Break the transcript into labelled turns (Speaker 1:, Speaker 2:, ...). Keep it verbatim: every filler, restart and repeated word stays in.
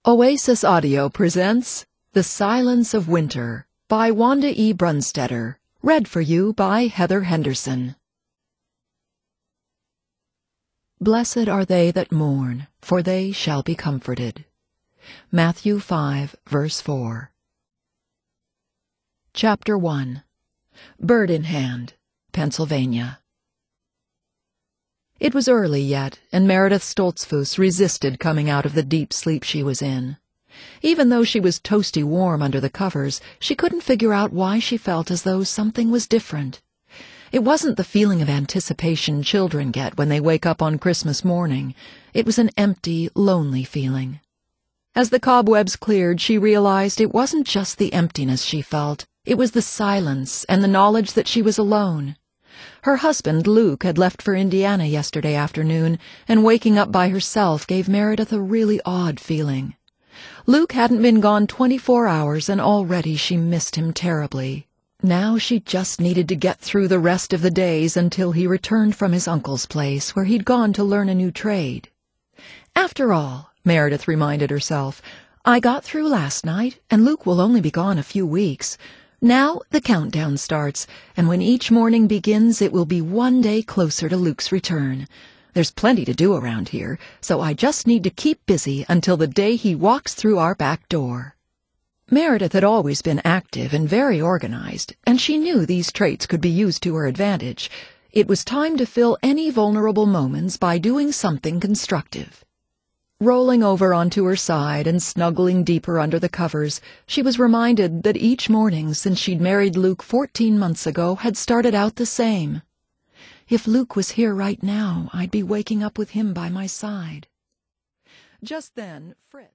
Speaker 1: Oasis Audio presents The Silence of Winter by Wanda E. Brunstetter, read for you by Heather Henderson. Blessed are they that mourn, for they shall be comforted. Matthew five, verse four. Chapter one. Bird in Hand, Pennsylvania. It was early yet, and Meredith Stoltzfus resisted coming out of the deep sleep she was in. Even though she was toasty warm under the covers, she couldn't figure out why she felt as though something was different. It wasn't the feeling of anticipation children get when they wake up on Christmas morning. It was an empty, lonely feeling. As the cobwebs cleared, she realized it wasn't just the emptiness she felt. It was the silence and the knowledge that she was alone. Her husband, Luke, had left for Indiana yesterday afternoon, and waking up by herself gave Meredith a really odd feeling. Luke hadn't been gone twenty-four hours, and already she missed him terribly. Now she just needed to get through the rest of the days until he returned from his uncle's place, where he'd gone to learn a new trade. After all, Meredith reminded herself, I got through last night, and Luke will only be gone a few weeks. Now the countdown starts, and when each morning begins, it will be one day closer to Luke's return. There's plenty to do around here, so I just need to keep busy until the day he walks through our back door. Meredith had always been active and very organized, and she knew these traits could be used to her advantage. It was time to fill any vulnerable moments by doing something constructive. Rolling over onto her side and snuggling deeper under the covers, she was reminded that each morning since she'd married Luke fourteen months ago had started out the same. If Luke was here right now, I'd be waking up with him by my side. Just then, Fritz...